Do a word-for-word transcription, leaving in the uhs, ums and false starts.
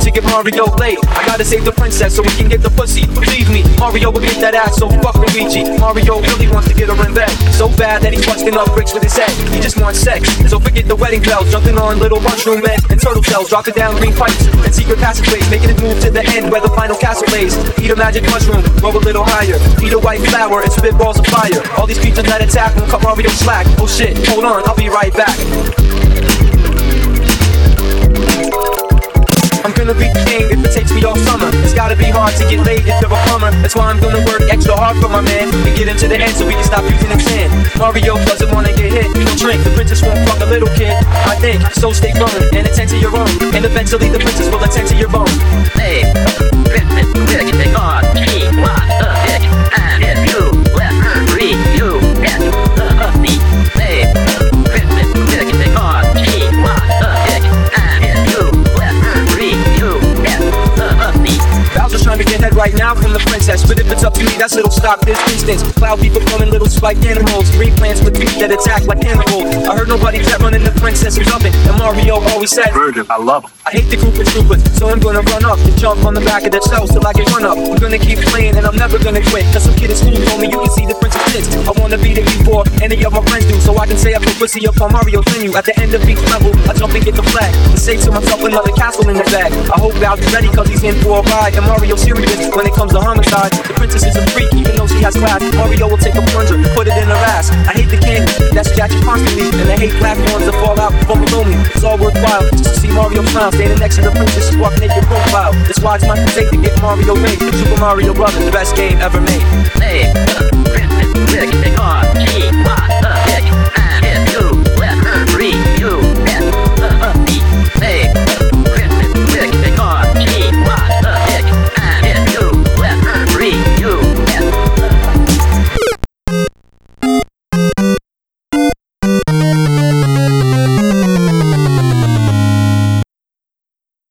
to get Mario laid. I gotta save the princess so we can get the pussy. Believe me, Mario will get that ass, so fuck Luigi. Mario really wants to get her in bed, so bad that he's busting up bricks with his head. He just wants sex, so forget the wedding bells. Jumping on little mushroom men and turtle shells, dropping down green pipes and secret passageways, making it move to the end where the final castle lays. Eat a magic mushroom, grow a little higher. Eat a white flower and spit balls of fire. All these creatures that attack won't cut Mario slack. Oh shit, hold on, I'll be right back. I'm gonna beat the game if it takes me all summer. It's gotta be hard to get laid if you're a plumber. That's why I'm gonna work extra hard for my man and get him to the end so we can stop using his hand. Mario doesn't wanna get hit, he'll drink. The princess won't fuck a little kid, I think. So stay firm and attend to your own, and eventually the princess will attend to your bone. Hey, princess, dick, take on. She wants a dick, and if you let her free, you get the pussy. Hey, princess, dick, take on. She wants a dick, and if you let her free, you get the pussy. Bowser's trying to get head right now from the princess, but if it's up to me, that's little stop this instance. Cloud people becoming little spiked animals, green plants with feet that attack like cannibals. I heard nobody kept running the princess's oven, and Mario always said, Virgin, I love him. I hate the group of troopers, so I'm gonna run up and jump on the back of their cells till I get run up. I'm gonna keep playing and I'm never gonna quit, cause some kid in school told me you can see the princess tits. I wanna be there before any of my friends do, so I can say I put pussy up on Mario's menu. At the end of each level, I jump and get the flag and say to myself another castle in the bag. I hope Bowser's ready cause he's in for a ride, and Mario's serious when it comes to homicide. The princess is a freak even though she has class. Mario will take a plunger and put it in her ass. I hate the candy that's scratching constantly, and I hate platforms that fall out from below me. It's all worthwhile just to see Mario smile, standing next to the princess, she's walking naked profile. That's why it's my mistake to get Mario made. Super Mario Brothers, the best game ever made.